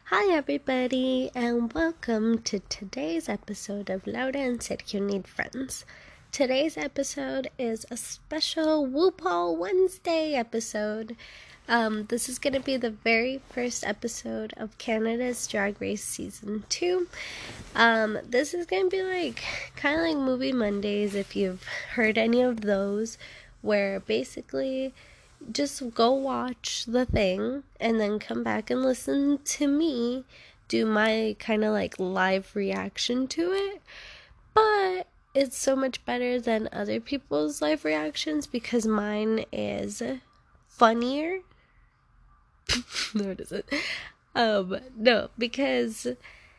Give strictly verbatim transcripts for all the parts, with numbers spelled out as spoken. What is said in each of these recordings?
Hi, everybody, and welcome to today's episode of Laura and Sergio Need Friends. Today's episode is a special WuPaul Wednesday episode. Um, this is going to be the very first episode of Canada's Drag Race Season two. Um, this is going to be like, kind of like Movie Mondays, if you've heard any of those, where basically just go watch the thing and then come back and listen to me do my kind of like live reaction to it. But it's so much better than other people's live reactions because mine is funnier. No, it isn't. Um, no, because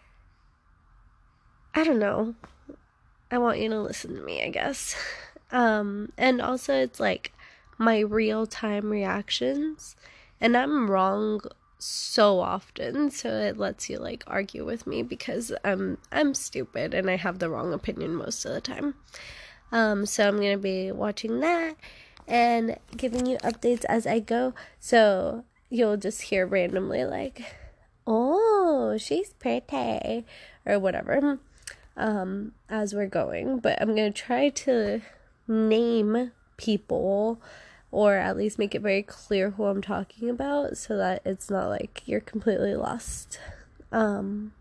I don't know. I want you to listen to me, I guess. Um, and also it's like my real-time reactions, and I'm wrong so often, so it lets you like argue with me because I'm I'm stupid and I have the wrong opinion most of the time. Um, so I'm gonna be watching that and giving you updates as I go, so you'll just hear randomly like, oh, she's pretty, or whatever, um, as we're going. But I'm gonna try to name people, or at least make it very clear who I'm talking about, so that it's not like you're completely lost. Um,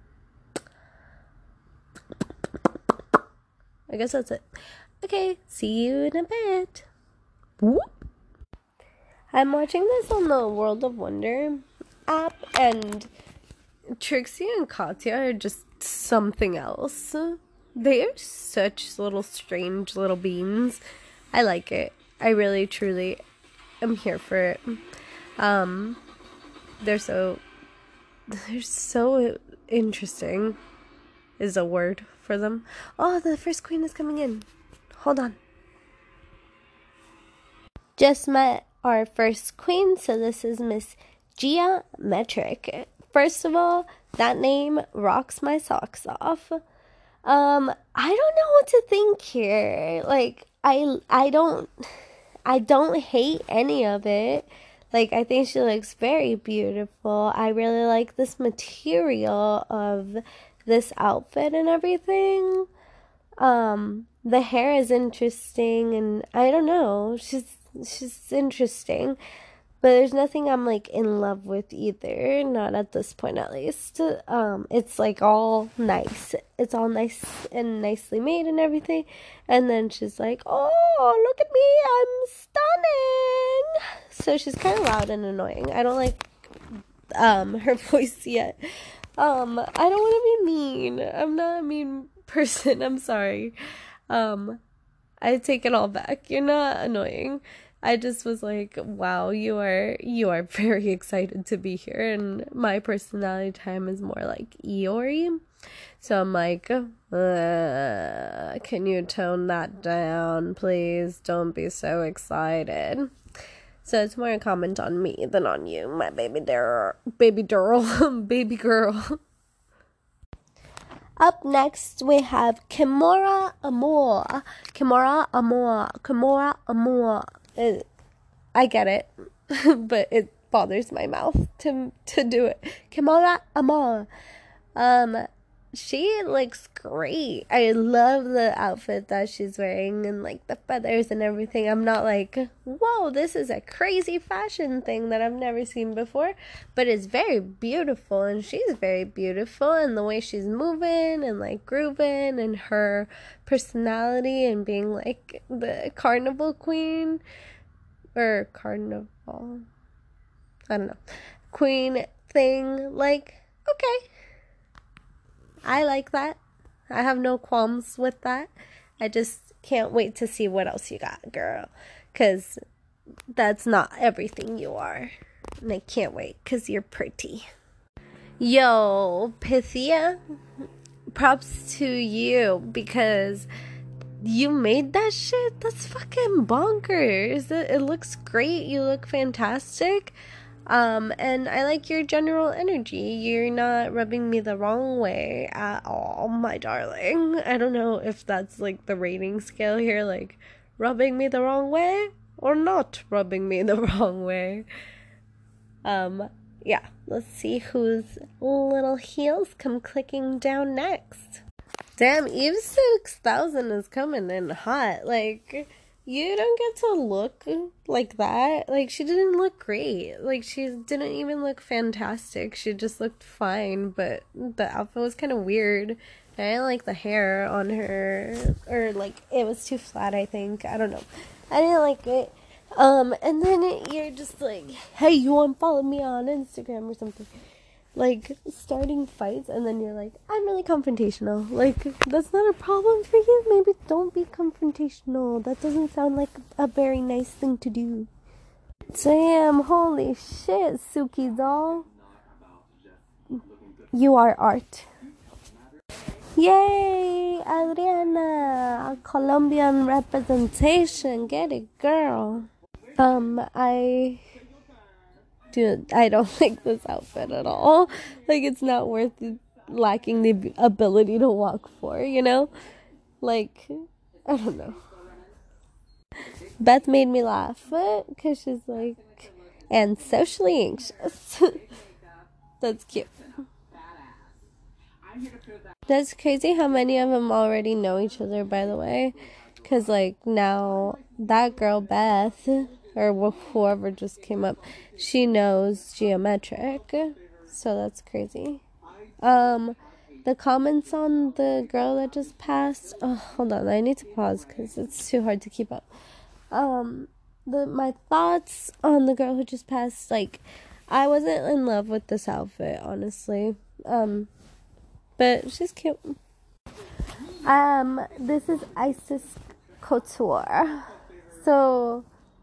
I guess that's it. Okay, see you in a bit. Whoop. I'm watching this on the World of Wonder app, and Trixie and Katya are just something else. They are such little strange little beings. I like it. I really, truly am here for it. Um, they're so, they're so interesting, is a word for them. Oh, the first queen is coming in. Hold on. Just met our first queen, so this is Miss Gia Metric. First of all, that name rocks my socks off. Um, I don't know what to think here. Like, I, I don't... I don't hate any of it. Like, I think she looks very beautiful. I really like this material of this outfit and everything. Um, the hair is interesting, and I don't know. She's she's interesting. But there's nothing I'm, like, in love with either. Not at this point, at least. Um, it's, like, all nice. It's all nice and nicely made and everything. And then she's like, oh, look at me. I'm stunning. So she's kind of loud and annoying. I don't like um, her voice yet. Um, I don't want to be mean. I'm not a mean person. I'm sorry. Um, I take it all back. You're not annoying. I just was like, wow, you are you are very excited to be here, and my personality time is more like Eeyore. So I'm like, uh, can you tone that down, please? Don't be so excited. So it's more a comment on me than on you, my baby girl, baby girl, baby girl. Up next, we have Kimora Amour. Kimora Amour. Kimora Amour. It, I get it, but it bothers my mouth to to do it. Kimora Amour. Um, she looks great. I love the outfit that she's wearing and like the feathers and everything. I'm not like, whoa, this is a crazy fashion thing that I've never seen before, but it's very beautiful, and she's very beautiful, and the way she's moving and like grooving, and her personality and being like the carnival queen or carnival, I don't know, queen thing. Like, okay. I like that. I have no qualms with that. I just can't wait to see what else you got, girl. Because that's not everything you are. And I can't wait because you're pretty. Yo, Pythia, props to you because you made that shit. That's fucking bonkers. It, it looks great. You look fantastic. Um, and I like your general energy. You're not rubbing me the wrong way at all, my darling. I don't know if that's like the rating scale here, like rubbing me the wrong way or not rubbing me the wrong way. Um, yeah, let's see whose little heels come clicking down next. Damn, Eve six thousand is coming in hot. Like, you don't get to look like that. Like, she didn't look great. Like, she didn't even look fantastic. She just looked fine, but the outfit was kind of weird. I didn't like the hair on her, or, like, it was too flat, I think. I don't know. I didn't like it. Um, and then you're just like, hey, you want to follow me on Instagram or something. Like, starting fights, and then you're like, I'm really confrontational. Like, that's not a problem for you. Maybe don't be confrontational. That doesn't sound like a very nice thing to do. Damn, holy shit, Suki doll. You are art. Yay, Adriana, a Colombian representation. Get it, girl. Um, I... Dude, I don't like this outfit at all. Like, it's not worth lacking the ability to walk for, you know? Like, I don't know. Beth made me laugh because she's like, and socially anxious. That's cute. That's crazy how many of them already know each other, by the way. Because, like, now that girl, Beth, or whoever just came up, she knows Geometric. So that's crazy. Um, the comments on the girl that just passed. Oh, hold on. I need to pause because it's too hard to keep up. Um, the my thoughts on the girl who just passed. Like, I wasn't in love with this outfit, honestly. Um, but she's cute. Um, this is Isis Couture. So,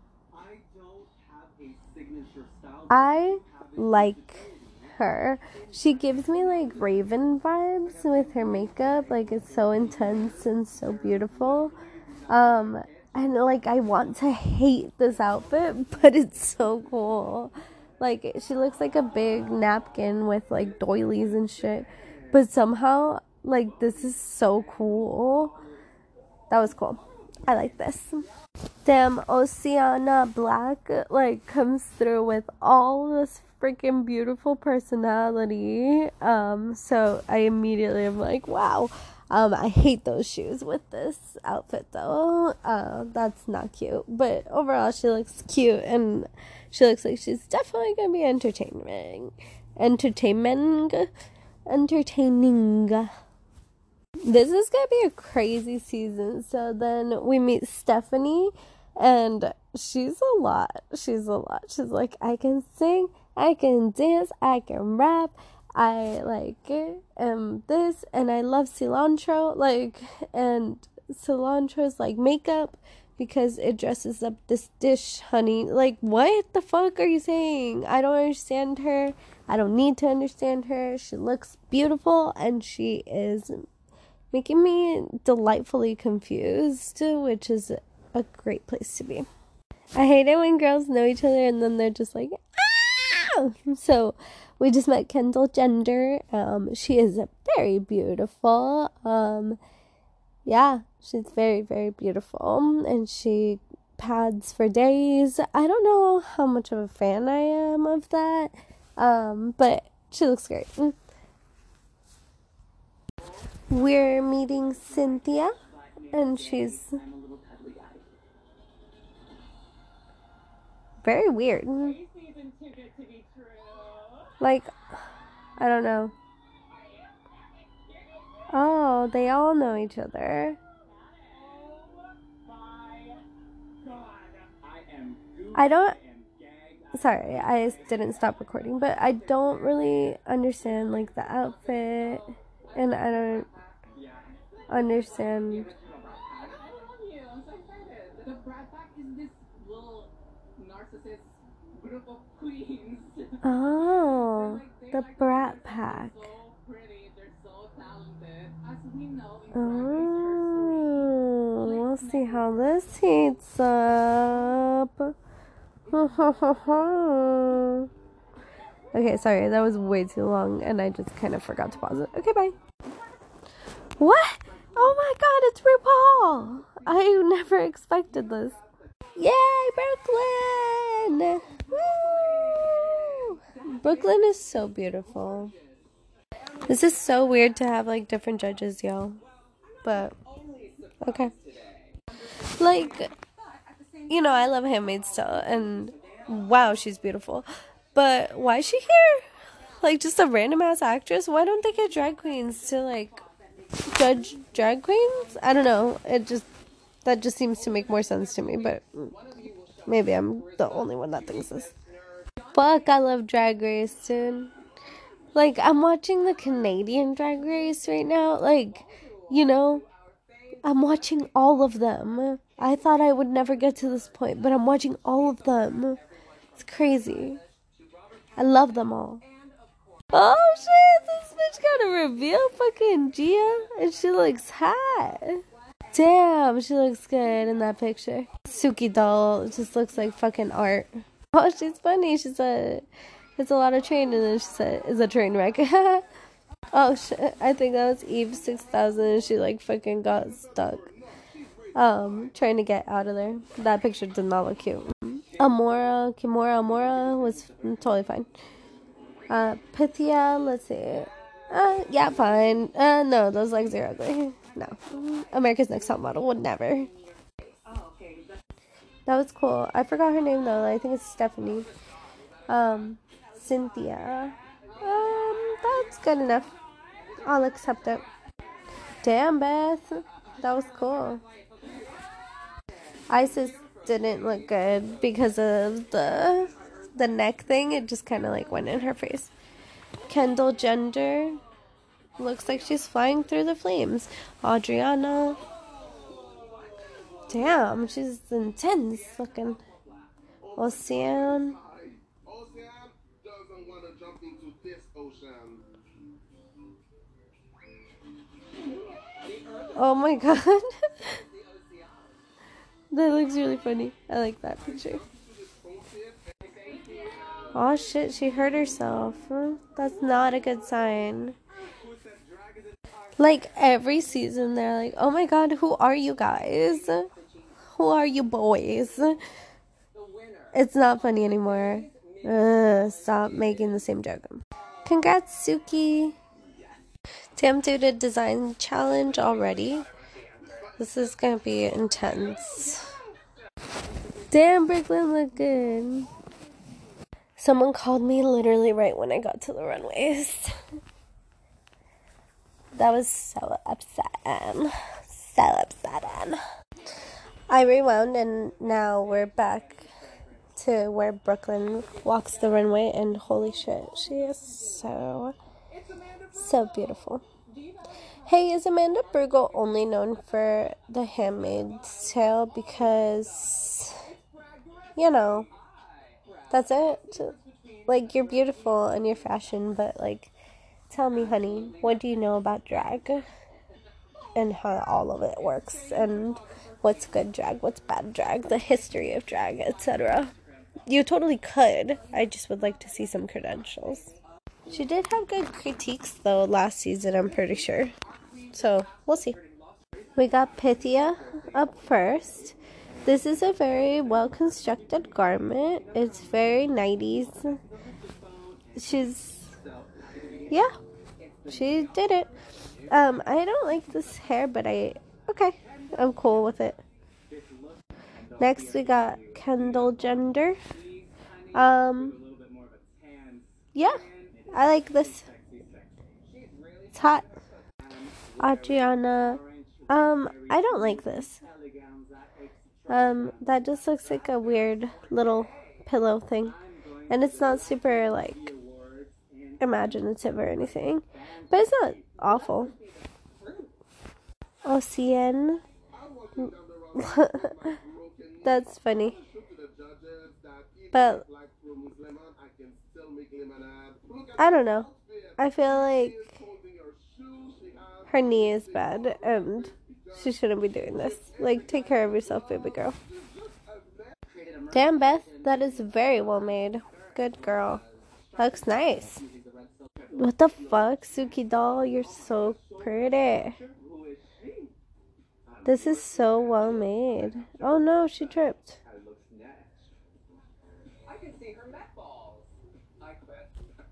I like her. She gives me like Raven vibes with her makeup. Like, it's so intense and so beautiful. Um, and like, I want to hate this outfit, but it's so cool. Like, she looks like a big napkin with like doilies and shit. But somehow, like, this is so cool. That was cool. I like this. Damn, Oceana Black, like, comes through with all this freaking beautiful personality. Um, so I immediately am like, wow. Um, I hate those shoes with this outfit, though. Uh, that's not cute. But overall, she looks cute, and she looks like she's definitely gonna be entertaining. Entertainment. Entertaining. This is gonna be a crazy season. So then we meet Stephanie, and she's a lot. She's a lot. She's like, I can sing, I can dance, I can rap, I like am this, and I love cilantro. Like, and cilantro is like makeup because it dresses up this dish, honey. Like, what the fuck are you saying? I don't understand her. I don't need to understand her. She looks beautiful, and she is making me delightfully confused, which is a great place to be. I hate it when girls know each other and then they're just like, ah! So we just met Kendall Jenner. Um, she is very beautiful. Um, yeah, she's very, very beautiful, and she pads for days. I don't know how much of a fan I am of that, um, but she looks great. We're meeting Cynthia, and she's very weird. Like, I don't know. Oh, they all know each other. I don't... Sorry, I didn't stop recording, but I don't really understand, like, the outfit, and I don't understand. The Brat Pack is this little narcissist group of queens. Oh, the Brat Pack. They're so pretty, they're so talented. As we know, in oh, we'll see how this heats up. Okay, sorry, that was way too long, and I just kind of forgot to pause it. Okay, bye. What? Oh my god, it's RuPaul! I never expected this. Yay, Brooklyn! Woo! Brooklyn is so beautiful. This is so weird to have like different judges, yo. But okay. Like, you know, I love Handmaid's Tale, and wow, she's beautiful. But why is she here? Like, just a random ass actress? Why don't they get drag queens to like judge drag queens? I don't know. It just that just seems to make more sense to me. But maybe I'm the only one that thinks this. Fuck, I love Drag Race, dude. Like, I'm watching the Canadian Drag Race right now. Like, you know, I'm watching all of them. I thought I would never get to this point, but I'm watching all of them. It's crazy. I love them all. Oh shit, this bitch got a reveal fucking Gia, and she looks hot. Damn, she looks good in that picture. Suki doll just looks like fucking art. Oh, she's funny. She said, it's a lot of train, and then she said, it's a train wreck. Oh shit, I think that was Eve six thousand, and she like fucking got stuck. Um, trying to get out of there. That picture did not look cute. Amora, Kimura Amora was totally fine. Uh, Pythia, let's see. Uh, yeah, fine. Uh, no, those legs are ugly. No. America's Next Top Model would never. That was cool. I forgot her name though. I think it's Stephanie. Um, Cynthia. Um, that's good enough. I'll accept it. Damn, Beth. That was cool. Isis didn't look good because of the the neck thing. It just kind of like went in her face. Kendall Jenner looks like she's flying through the flames. Adriana. Damn, she's intense looking. Ocean. Oh my god. That looks really funny. I like that picture. Oh shit, she hurt herself. That's not a good sign. Like every season they're like, oh my god, who are you guys? Who are you boys? It's not funny anymore. Ugh, stop making the same joke. Congrats, Suki. Damn, dude, a design challenge already. This is gonna be intense. Damn, Brooklyn look good. Someone called me literally right when I got to the runways. That was so upsetting. So upsetting. I rewound and now we're back to where Brooklyn walks the runway, and holy shit, she is so, so beautiful. Hey, is Amanda Burgo only known for The Handmaid's Tale because, you know, that's it? Like, you're beautiful and you're fashion, but, like, tell me, honey, what do you know about drag? And how all of it works, and what's good drag, what's bad drag, the history of drag, et cetera. You totally could. I just would like to see some credentials. She did have good critiques, though, last season, I'm pretty sure. So, we'll see. We got Pythia up first. This is a very well-constructed garment. It's very nineties. She's... yeah. She did it. Um, I don't like this hair, but I... okay. I'm cool with it. Next, we got Kendall Jenner. Um... yeah. I like this. It's hot. Adriana. Um, I don't like this. Um, that just looks like a weird little pillow thing. And it's not super, like, imaginative or anything. But it's not awful. Ocean. That's funny. But I don't know. I feel like her knee is bad and she shouldn't be doing this. Like, take care of yourself, baby girl. Damn, Beth, that is very well made. Good girl. Looks nice. What the fuck, Suki doll? You're so pretty. This is so well made. Oh no, she tripped.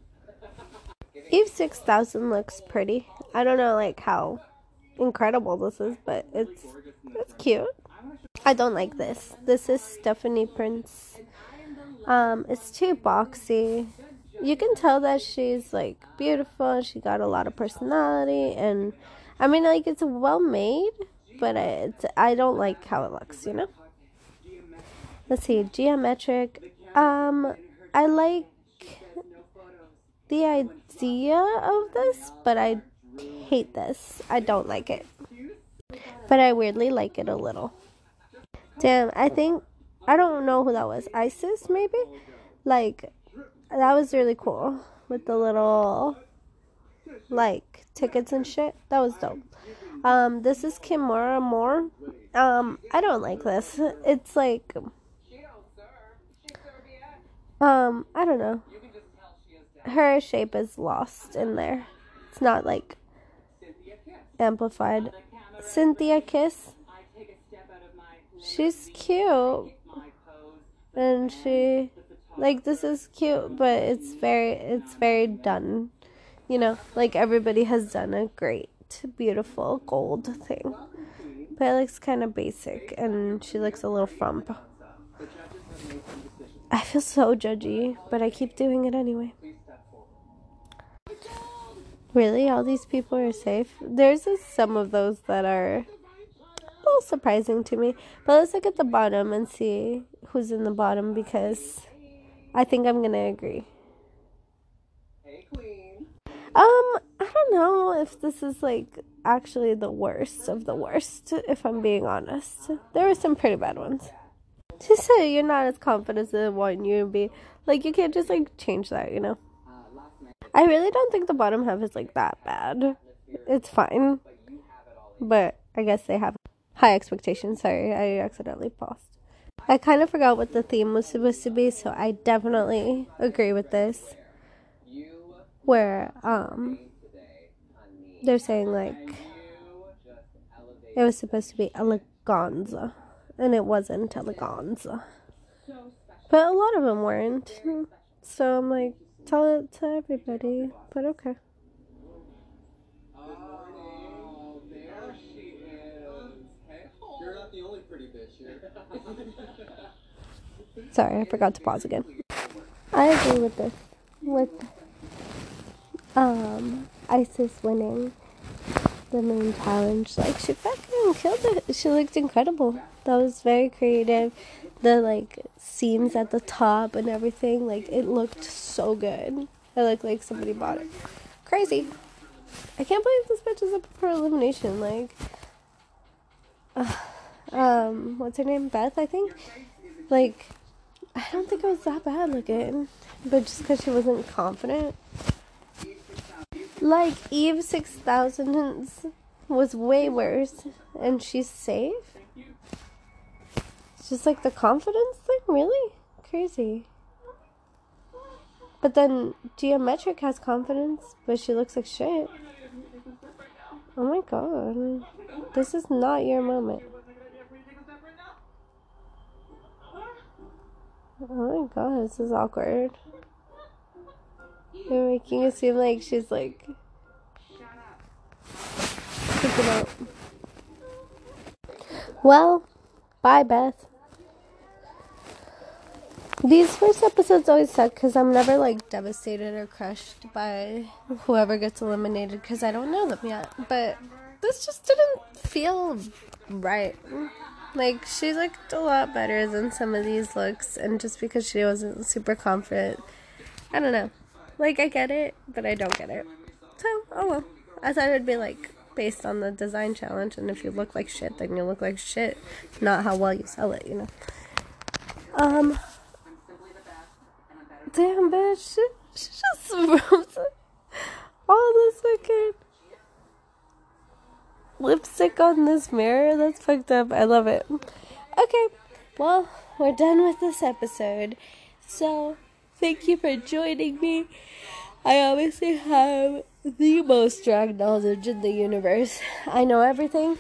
Eve six thousand looks pretty. I don't know like how incredible this is, but it's it's cute. I don't like this. This is Stephanie Prince. Um, it's too boxy. You can tell that she's like beautiful. She got a lot of personality, and I mean like it's well made, but it's, I don't like how it looks. You know. Let's see, geometric. Um, I like the idea of this, but I hate this. I don't like it, but I weirdly like it a little. Damn, I think I don't know who that was. Isis, maybe. Like that was really cool with the little like tickets and shit. That was dope. Um, this is Kimora Moore. Um, I don't like this. It's like, um, I don't know. Her shape is lost in there. It's not like amplified. Cynthia Kiss. She's cute. And she, like, this is cute, but it's very, it's very done. You know, like everybody has done a great, beautiful gold thing. But it looks kind of basic, and she looks a little frump. I feel so judgy, but I keep doing it anyway. Really? All these people are safe? There's just some of those that are a little surprising to me. But let's look at the bottom and see who's in the bottom, because I think I'm going to agree. Um, I don't know if this is, like, actually the worst of the worst, if I'm being honest. There were some pretty bad ones. To say you're not as confident as I want you to be, like, you can't just, like, change that, you know? I really don't think the bottom half is, like, that bad. It's fine. But I guess they have high expectations. Sorry, I accidentally paused. I kind of forgot what the theme was supposed to be, so I definitely agree with this. Where, um, they're saying, like, it was supposed to be eleganza, and it wasn't eleganza. But a lot of them weren't. So I'm like, tell it to everybody, but okay. Oh, there she is. Hey, you're not the only pretty bitch here. Sorry, I forgot to pause again. I agree with this. With um Isis winning the main challenge. Like, she fucking killed it. She looked incredible. That was very creative. The, like, scenes at the top and everything, like, it looked so good. It looked like somebody bought it. Crazy. I can't believe this bitch is up for elimination. Like, uh, um, what's her name? Beth, I think? Like, I don't think it was that bad looking. But just because she wasn't confident. Like, Eve six thousand was way worse. And she's safe? It's just like the confidence thing? Really? Crazy. But then Geometric has confidence, but she looks like shit. Oh my god. This is not your moment. Oh my god, this is awkward. You're making it seem like she's like freaking out. Well, bye, Beth. These first episodes always suck because I'm never like devastated or crushed by whoever gets eliminated because I don't know them yet. But this just didn't feel right. Like, she looked a lot better than some of these looks, and just because she wasn't super confident, I don't know. Like, I get it, but I don't get it. So, oh well. I thought it would be like based on the design challenge, and if you look like shit, then you look like shit. Not how well you sell it, you know. Um. Damn, bitch. She, she just wrote all this fucking lipstick on this mirror. That's fucked up. I love it. Okay. Well, we're done with this episode. So, thank you for joining me. I obviously have the most drag knowledge in the universe. I know everything.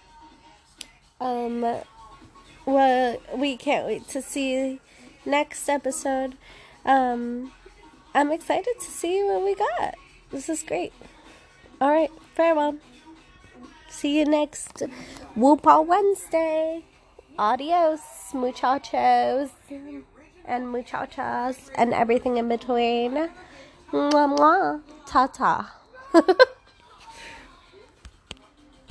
Um, well, we can't wait to see next episode. Um, I'm excited to see what we got. This is great. All right, farewell. See you next Whoopall Wednesday. Adios, muchachos and muchachas and everything in between. Mwah, mwah. Ta-ta.